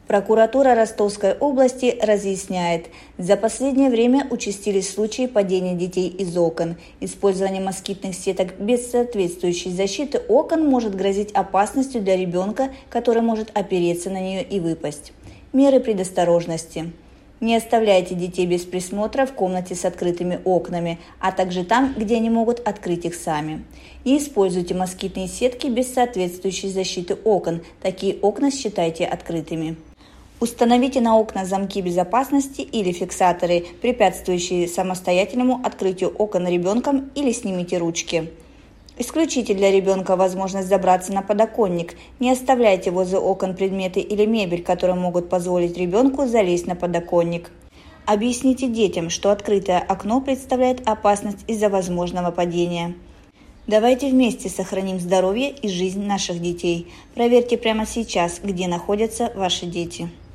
Прокуратура Ростовской области разъясняет, за последнее время участились случаи падения детей из окон. Использование москитных сеток без соответствующей защиты окон может грозить опасностью для ребенка, который может опереться на нее и выпасть. Меры предосторожности. Не оставляйте детей без присмотра в комнате с открытыми окнами, а также там, где они могут открыть их сами. Не используйте москитные сетки без соответствующей защиты окон. Такие окна считайте открытыми. Установите на окна замки безопасности или фиксаторы, препятствующие самостоятельному открытию окон ребенком, или снимите ручки. Исключите для ребенка возможность забраться на подоконник. Не оставляйте возле окон предметы или мебель, которые могут позволить ребенку залезть на подоконник. Объясните детям, что открытое окно представляет опасность из-за возможного падения. Давайте вместе сохраним здоровье и жизнь наших детей. Проверьте прямо сейчас, где находятся ваши дети.